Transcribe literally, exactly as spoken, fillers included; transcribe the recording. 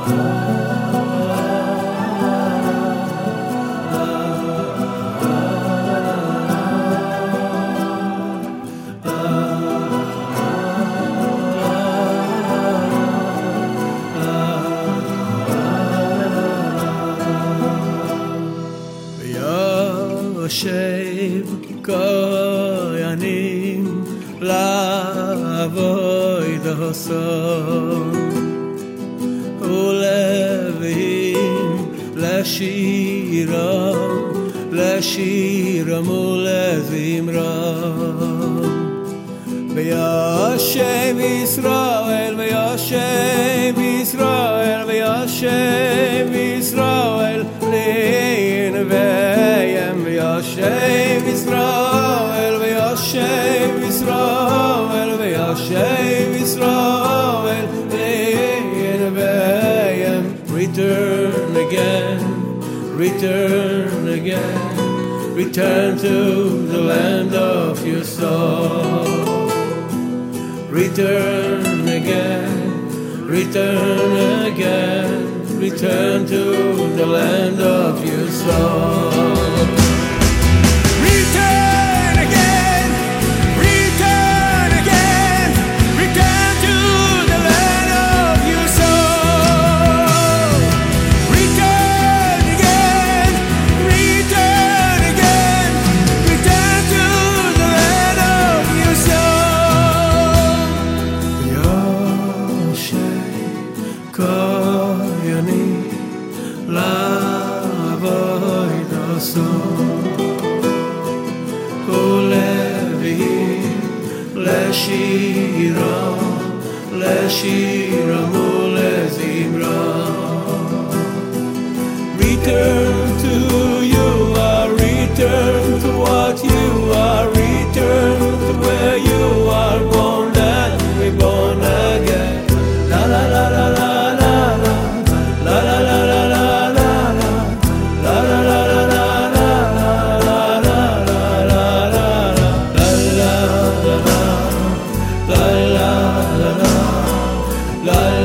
יושב כהנים לעבודתו ולוויים לשירם לשירם ולזמרם וישב ישראל וישב ישראל וישב ישראל לנביהם וישב ישראל וישב ישראל וישב ישראל לנביהם return again return again return to the land of your soul return again return again return to the land of your soul return again return again return to the land of your soul return again return again return to the land of your soul Yoshe Koyani לעבודתו ולוויים לשירם לשירם ולזמרם Return to you are return to what you are return to where you are born and reborn again La la la la la la